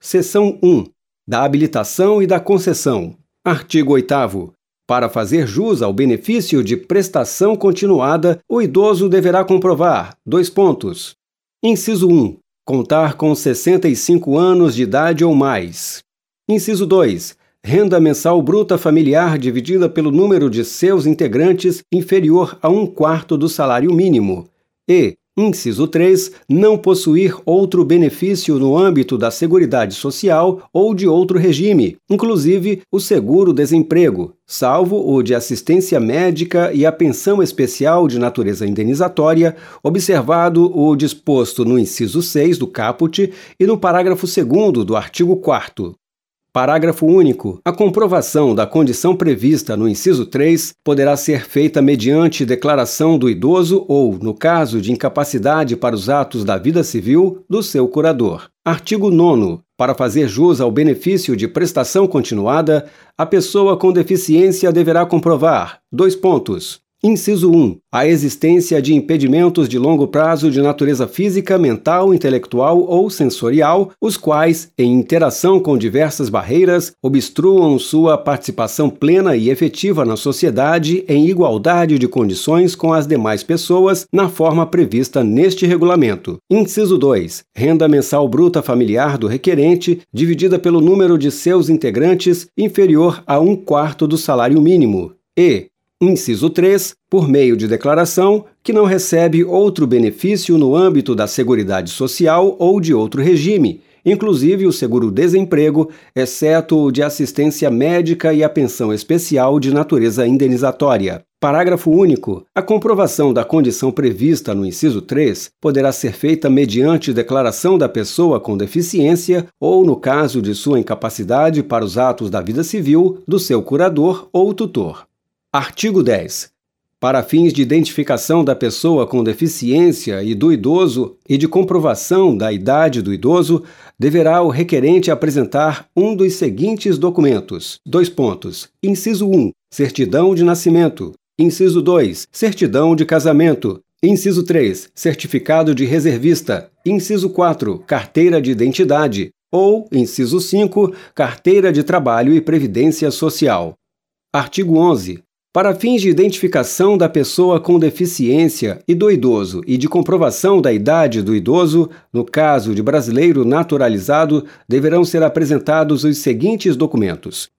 Seção 1. Da habilitação e da concessão. Artigo 8º. Para fazer jus ao benefício de prestação continuada, o idoso deverá comprovar: Inciso 1. Contar com 65 anos de idade ou mais. Inciso 2. Renda mensal bruta familiar dividida pelo número de seus integrantes inferior a 1/4 do salário mínimo. E, inciso 3, não possuir outro benefício no âmbito da Seguridade Social ou de outro regime, inclusive o seguro-desemprego, salvo o de assistência médica e a pensão especial de natureza indenizatória, observado o disposto no inciso 6 do caput e no parágrafo 2º do artigo 4º. Parágrafo único. A comprovação da condição prevista no inciso 3 poderá ser feita mediante declaração do idoso ou, no caso de incapacidade para os atos da vida civil, do seu curador. Artigo 9º. Para fazer jus ao benefício de prestação continuada, a pessoa com deficiência deverá comprovar: Inciso 1. A existência de impedimentos de longo prazo de natureza física, mental, intelectual ou sensorial, os quais, em interação com diversas barreiras, obstruam sua participação plena e efetiva na sociedade em igualdade de condições com as demais pessoas, na forma prevista neste regulamento. Inciso 2. Renda mensal bruta familiar do requerente, dividida pelo número de seus integrantes, inferior a 1/4 do salário mínimo. E, inciso 3, por meio de declaração, que não recebe outro benefício no âmbito da Seguridade Social ou de outro regime, inclusive o seguro-desemprego, exceto o de assistência médica e a pensão especial de natureza indenizatória. Parágrafo único. A comprovação da condição prevista no inciso 3 poderá ser feita mediante declaração da pessoa com deficiência ou, no caso de sua incapacidade para os atos da vida civil, do seu curador ou tutor. Artigo 10. Para fins de identificação da pessoa com deficiência e do idoso e de comprovação da idade do idoso, deverá o requerente apresentar um dos seguintes documentos: Inciso 1. Certidão de nascimento. Inciso 2. Certidão de casamento. Inciso 3. Certificado de reservista. Inciso 4. Carteira de identidade. Ou, inciso 5. Carteira de trabalho e previdência social. Artigo 11. Para fins de identificação da pessoa com deficiência e do idoso e de comprovação da idade do idoso, no caso de brasileiro naturalizado, deverão ser apresentados os seguintes documentos: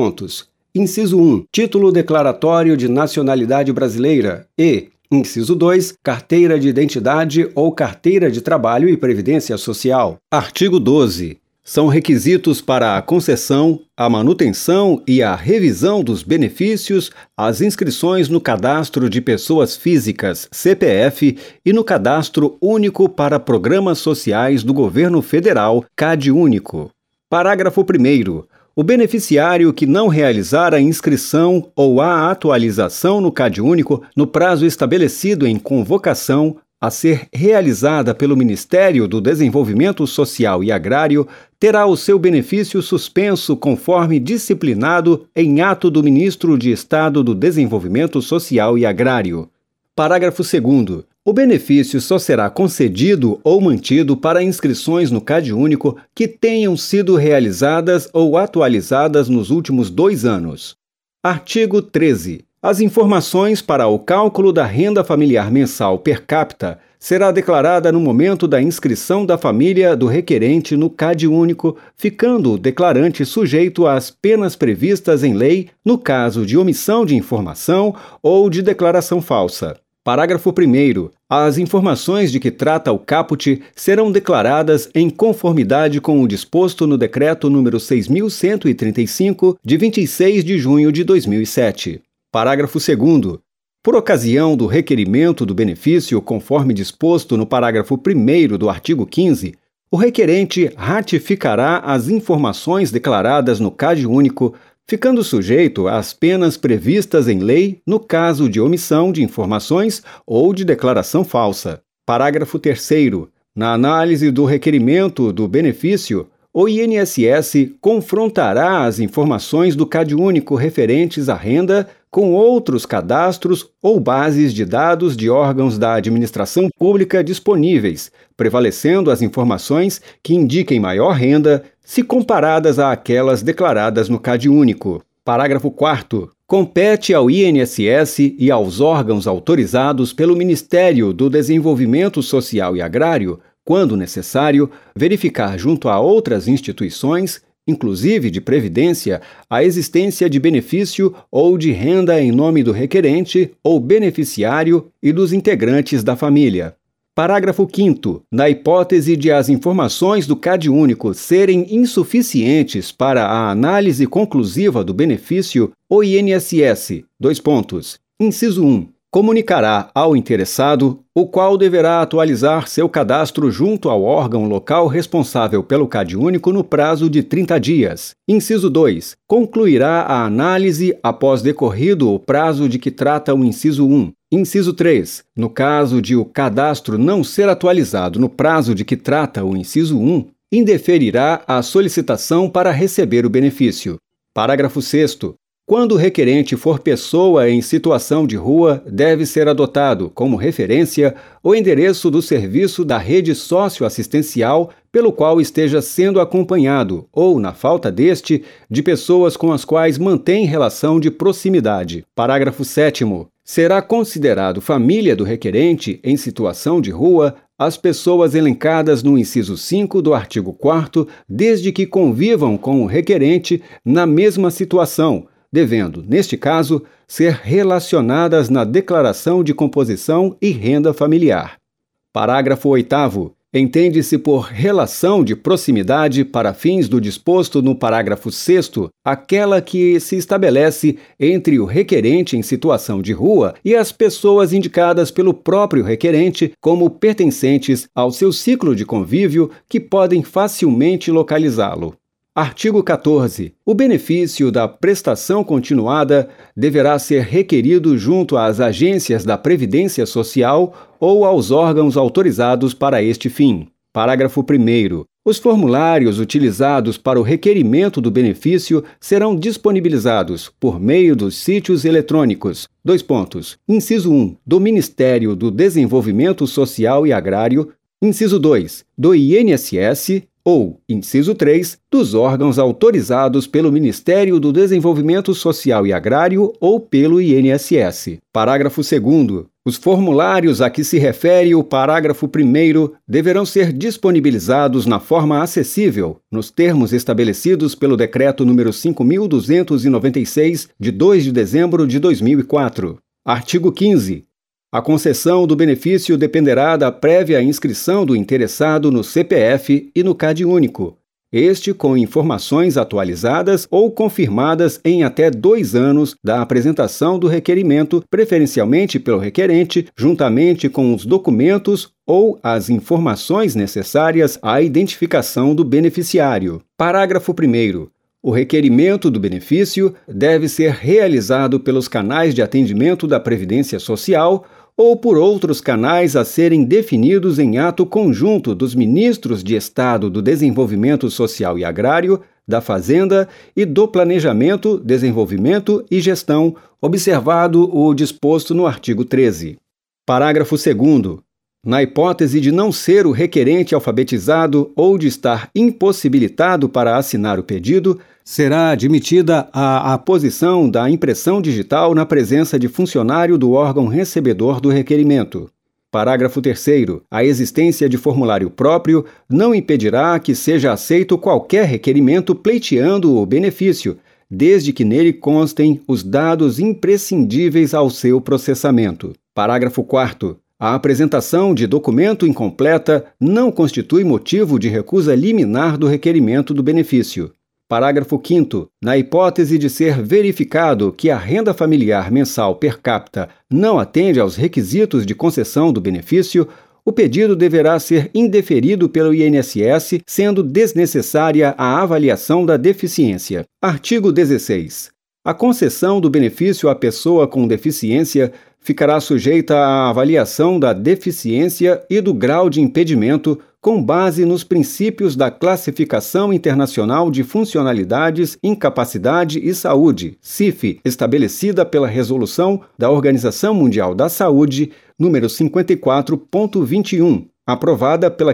Inciso 1. Título declaratório de nacionalidade brasileira e, inciso 2, carteira de identidade ou carteira de trabalho e previdência social. Artigo 12. São requisitos para a concessão, a manutenção e a revisão dos benefícios as inscrições no Cadastro de Pessoas Físicas, CPF, e no Cadastro Único para Programas Sociais do Governo Federal, CadÚnico. Parágrafo 1º. O beneficiário que não realizar a inscrição ou a atualização no CadÚnico no prazo estabelecido em convocação a ser realizada pelo Ministério do Desenvolvimento Social e Agrário, terá o seu benefício suspenso conforme disciplinado em ato do Ministro de Estado do Desenvolvimento Social e Agrário. Parágrafo 2º. O benefício só será concedido ou mantido para inscrições no CadÚnico que tenham sido realizadas ou atualizadas nos últimos 2 anos. Artigo 13. As informações para o cálculo da renda familiar mensal per capita será declarada no momento da inscrição da família do requerente no CadÚnico, ficando o declarante sujeito às penas previstas em lei no caso de omissão de informação ou de declaração falsa. Parágrafo 1º. As informações de que trata o caput serão declaradas em conformidade com o disposto no Decreto nº 6.135, de 26 de junho de 2007. Parágrafo 2º. Por ocasião do requerimento do benefício, conforme disposto no parágrafo 1º do artigo 15, o requerente ratificará as informações declaradas no CadÚnico, ficando sujeito às penas previstas em lei no caso de omissão de informações ou de declaração falsa. Parágrafo 3º. Na análise do requerimento do benefício, o INSS confrontará as informações do CadÚnico referentes à renda com outros cadastros ou bases de dados de órgãos da administração pública disponíveis, prevalecendo as informações que indiquem maior renda, se comparadas àquelas declaradas no CAD único. Parágrafo 4º. Compete ao INSS e aos órgãos autorizados pelo Ministério do Desenvolvimento Social e Agrário, quando necessário, verificar junto a outras instituições, inclusive de previdência, a existência de benefício ou de renda em nome do requerente ou beneficiário e dos integrantes da família. Parágrafo 5º. Na hipótese de as informações do CAD único serem insuficientes para a análise conclusiva do benefício, o INSS, inciso 1, comunicará ao interessado, o qual deverá atualizar seu cadastro junto ao órgão local responsável pelo CAD único no prazo de 30 dias. Inciso 2, concluirá a análise após decorrido o prazo de que trata o inciso 1. Inciso 3. No caso de o cadastro não ser atualizado no prazo de que trata o inciso 1, indeferirá a solicitação para receber o benefício. Parágrafo 6º. Quando o requerente for pessoa em situação de rua, deve ser adotado, como referência, o endereço do serviço da rede socioassistencial pelo qual esteja sendo acompanhado, ou, na falta deste, de pessoas com as quais mantém relação de proximidade. Parágrafo 7º. Será considerado família do requerente em situação de rua as pessoas elencadas no inciso 5 do artigo 4º, desde que convivam com o requerente na mesma situação, devendo, neste caso, ser relacionadas na declaração de composição e renda familiar. Parágrafo 8º. Entende-se por relação de proximidade, para fins do disposto no parágrafo 6º, aquela que se estabelece entre o requerente em situação de rua e as pessoas indicadas pelo próprio requerente como pertencentes ao seu ciclo de convívio que podem facilmente localizá-lo. Artigo 14. O benefício da prestação continuada deverá ser requerido junto às agências da Previdência Social ou aos órgãos autorizados para este fim. Parágrafo 1º. Os formulários utilizados para o requerimento do benefício serão disponibilizados por meio dos sítios eletrônicos. Inciso 1. Do Ministério do Desenvolvimento Social e Agrário. Inciso 2. Do INSS. Ou, inciso 3, dos órgãos autorizados pelo Ministério do Desenvolvimento Social e Agrário ou pelo INSS. Parágrafo 2º. Os formulários a que se refere o parágrafo 1º deverão ser disponibilizados na forma acessível, nos termos estabelecidos pelo Decreto nº 5.296, de 2 de dezembro de 2004. Artigo 15. A concessão do benefício dependerá da prévia inscrição do interessado no CPF e no CAD único, este com informações atualizadas ou confirmadas em até 2 anos da apresentação do requerimento, preferencialmente pelo requerente, juntamente com os documentos ou as informações necessárias à identificação do beneficiário. Parágrafo 1º. O requerimento do benefício deve ser realizado pelos canais de atendimento da Previdência Social ou por outros canais a serem definidos em ato conjunto dos ministros de Estado do Desenvolvimento Social e Agrário, da Fazenda e do Planejamento, Desenvolvimento e Gestão, observado o disposto no artigo 13. Parágrafo 2º. Na hipótese de não ser o requerente alfabetizado ou de estar impossibilitado para assinar o pedido, será admitida a aposição da impressão digital na presença de funcionário do órgão recebedor do requerimento. Parágrafo 3º. A existência de formulário próprio não impedirá que seja aceito qualquer requerimento pleiteando o benefício, desde que nele constem os dados imprescindíveis ao seu processamento. Parágrafo 4º. A apresentação de documento incompleta não constitui motivo de recusa liminar do requerimento do benefício. Parágrafo 5º. Na hipótese de ser verificado que a renda familiar mensal per capita não atende aos requisitos de concessão do benefício, o pedido deverá ser indeferido pelo INSS, sendo desnecessária a avaliação da deficiência. Artigo 16. A concessão do benefício à pessoa com deficiência ficará sujeita à avaliação da deficiência e do grau de impedimento com base nos princípios da Classificação Internacional de Funcionalidades, Incapacidade e Saúde, CIF, estabelecida pela Resolução da Organização Mundial da Saúde, número 54.21. aprovada pela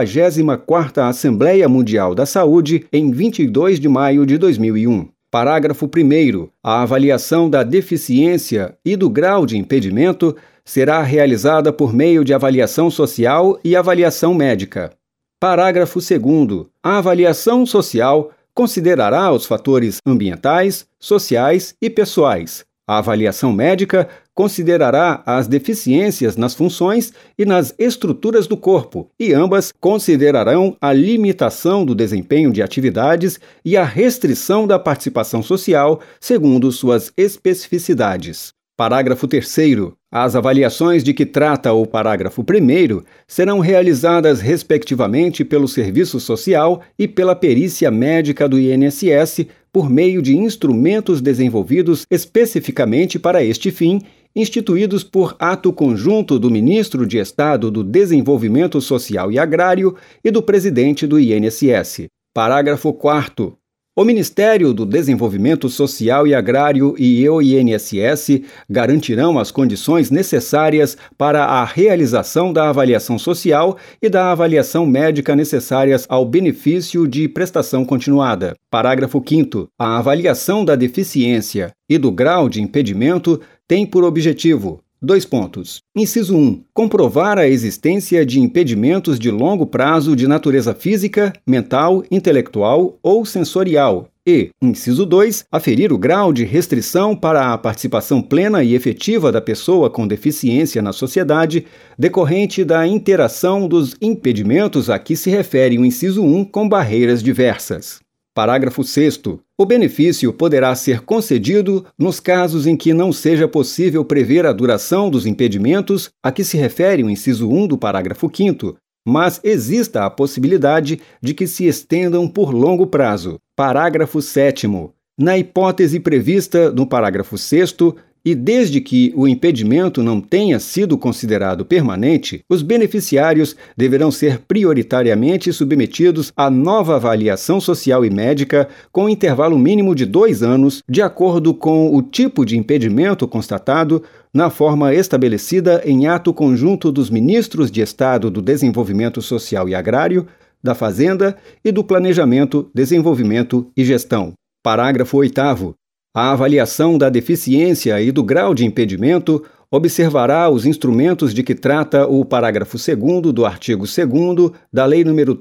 54ª Assembleia Mundial da Saúde em 22 de maio de 2001. Parágrafo 1º. A avaliação da deficiência e do grau de impedimento será realizada por meio de avaliação social e avaliação médica. Parágrafo 2º. A avaliação social considerará os fatores ambientais, sociais e pessoais. A avaliação médica considerará as deficiências nas funções e nas estruturas do corpo, e ambas considerarão a limitação do desempenho de atividades e a restrição da participação social, segundo suas especificidades. Parágrafo 3º. As avaliações de que trata o parágrafo 1º serão realizadas respectivamente pelo Serviço Social e pela perícia médica do INSS por meio de instrumentos desenvolvidos especificamente para este fim, instituídos por ato conjunto do Ministro de Estado do Desenvolvimento Social e Agrário e do Presidente do INSS. Parágrafo 4º. O Ministério do Desenvolvimento Social e Agrário e o INSS garantirão as condições necessárias para a realização da avaliação social e da avaliação médica necessárias ao benefício de prestação continuada. Parágrafo 5º. A avaliação da deficiência e do grau de impedimento tem por objetivo: Inciso 1. Comprovar a existência de impedimentos de longo prazo de natureza física, mental, intelectual ou sensorial. E, inciso 2, aferir o grau de restrição para a participação plena e efetiva da pessoa com deficiência na sociedade, decorrente da interação dos impedimentos a que se refere o inciso 1 com barreiras diversas. Parágrafo 6º. O benefício poderá ser concedido nos casos em que não seja possível prever a duração dos impedimentos a que se refere o inciso 1 do parágrafo 5º, mas exista a possibilidade de que se estendam por longo prazo. Parágrafo 7º. Na hipótese prevista no parágrafo 6º, e desde que o impedimento não tenha sido considerado permanente, os beneficiários deverão ser prioritariamente submetidos a nova avaliação social e médica com intervalo mínimo de 2 anos, de acordo com o tipo de impedimento constatado, na forma estabelecida em ato conjunto dos Ministros de Estado do Desenvolvimento Social e Agrário, da Fazenda e do Planejamento, Desenvolvimento e Gestão. Parágrafo 8º. A avaliação da deficiência e do grau de impedimento observará os instrumentos de que trata o parágrafo 2º do artigo 2º da Lei nº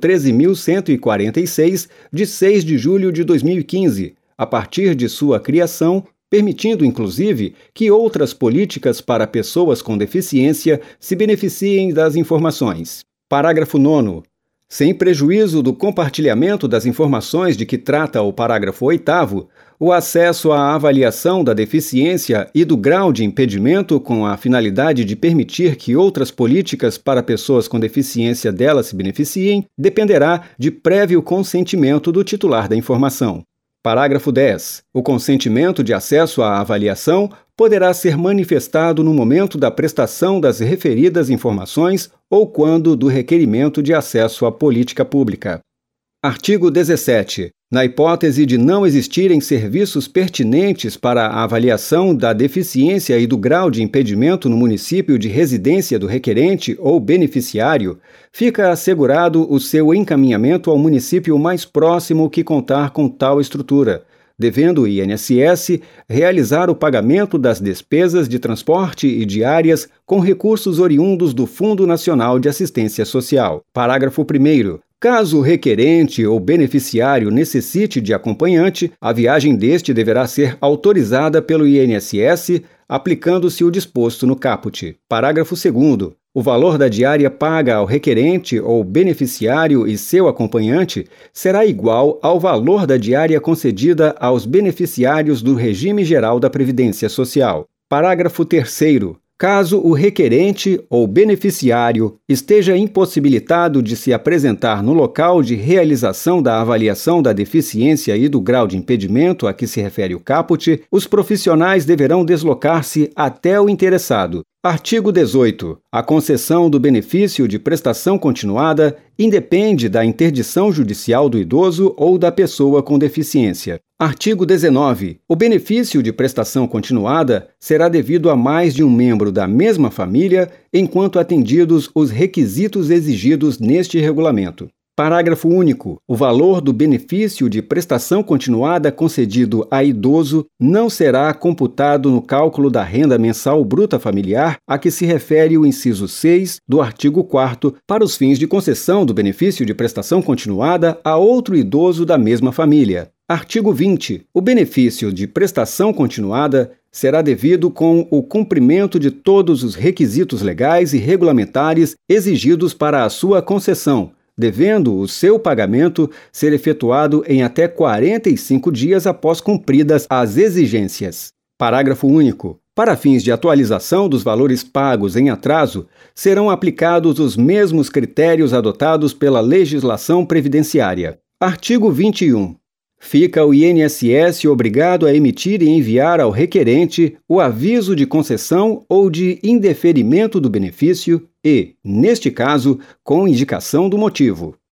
13.146, de 6 de julho de 2015, a partir de sua criação, permitindo, inclusive, que outras políticas para pessoas com deficiência se beneficiem das informações. Parágrafo 9º. Sem prejuízo do compartilhamento das informações de que trata o parágrafo 8º, o acesso à avaliação da deficiência e do grau de impedimento com a finalidade de permitir que outras políticas para pessoas com deficiência dela se beneficiem, dependerá de prévio consentimento do titular da informação. Parágrafo 10. O consentimento de acesso à avaliação poderá ser manifestado no momento da prestação das referidas informações ou quando do requerimento de acesso à política pública. Artigo 17. Na hipótese de não existirem serviços pertinentes para a avaliação da deficiência e do grau de impedimento no município de residência do requerente ou beneficiário, fica assegurado o seu encaminhamento ao município mais próximo que contar com tal estrutura, devendo o INSS realizar o pagamento das despesas de transporte e diárias com recursos oriundos do Fundo Nacional de Assistência Social. Parágrafo 1º. Caso o requerente ou beneficiário necessite de acompanhante, a viagem deste deverá ser autorizada pelo INSS, aplicando-se o disposto no caput. Parágrafo 2º. O valor da diária paga ao requerente ou beneficiário e seu acompanhante será igual ao valor da diária concedida aos beneficiários do Regime Geral da Previdência Social. Parágrafo 3º. Caso o requerente ou beneficiário esteja impossibilitado de se apresentar no local de realização da avaliação da deficiência e do grau de impedimento a que se refere o caput, os profissionais deverão deslocar-se até o interessado. Artigo 18. A concessão do benefício de prestação continuada independe da interdição judicial do idoso ou da pessoa com deficiência. Artigo 19. O benefício de prestação continuada será devido a mais de um membro da mesma família, enquanto atendidos os requisitos exigidos neste regulamento. Parágrafo único. O valor do benefício de prestação continuada concedido a idoso não será computado no cálculo da renda mensal bruta familiar a que se refere o inciso 6 do artigo 4º para os fins de concessão do benefício de prestação continuada a outro idoso da mesma família. Artigo 20. O benefício de prestação continuada será devido com o cumprimento de todos os requisitos legais e regulamentares exigidos para a sua concessão, devendo o seu pagamento ser efetuado em até 45 dias após cumpridas as exigências. Parágrafo único. Para fins de atualização dos valores pagos em atraso, serão aplicados os mesmos critérios adotados pela legislação previdenciária. Artigo 21. Fica o INSS obrigado a emitir e enviar ao requerente o aviso de concessão ou de indeferimento do benefício e, neste caso, com indicação do motivo.